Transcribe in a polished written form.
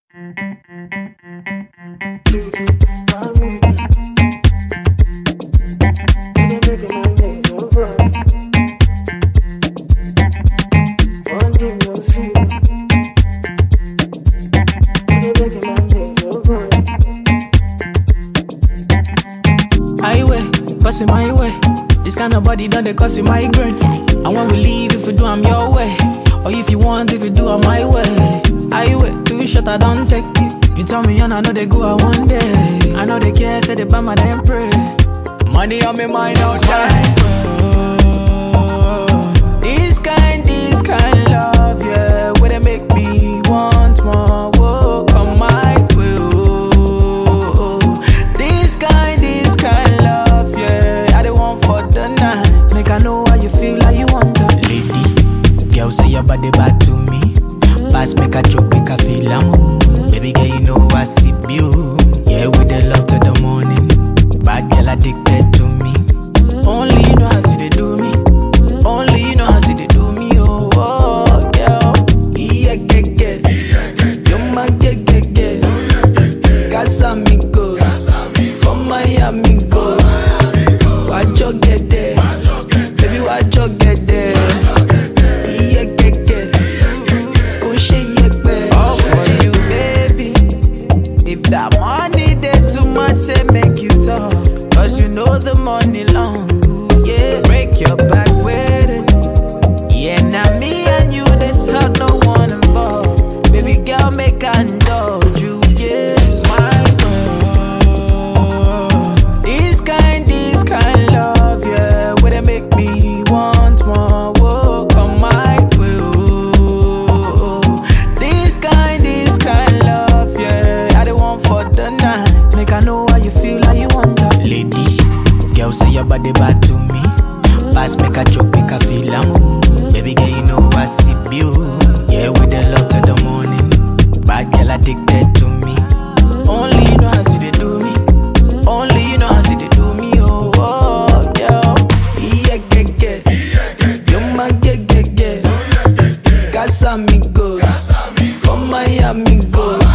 Passing my way. This kind of body done they cause you migraine. And when we leave, if you do, I'm your way. Or if you want, if you do, I'm my way. I wait, too short, I don't take. You tell me, and I know they go out one day. I know they care, say they buy my damn pray. Money on me mind all time. This kind love, yeah, where they make me want more. Whoa, come my way. Oh. This kind love, yeah, I the one for the night. Make I know how you feel, how you want to. Lady, girl say your body bad to me. Pass make a joke, make a feel I'm. Baby girl, you know I see you. Yeah, with the love to the morning. Bad girl addicted to me. Only you know how see they do me. Only you know how see they do me. Oh, girl. Yeah, get. You're my get. Casamigos. From Miami go. Why'd you get there? Baby, why'd you get there? Yeah, get. Go shake it, all for you, baby. If that money there too much, say make you talk. Cause you know the money long. Yeah, break your back with it. Yeah, now me and you, they talk, no one involved. Baby girl, make I indulge you. Yeah, my girl. This kind love, yeah, where they make me want more. Whoa, come my way. Oh. This kind love, yeah, I the one for the night. Make I know how you feel, how you want to. Lady, girl say your body bad to me. Pass make a joke, make a feel I'm. Baby girl, you know I see you. Yeah, with the love to the morning. Bad girl addicted to me. Only you know how see they do me. Only you know how see they do me. Oh, girl. Yeah, get. You're my get. Casamigos. From Miami go.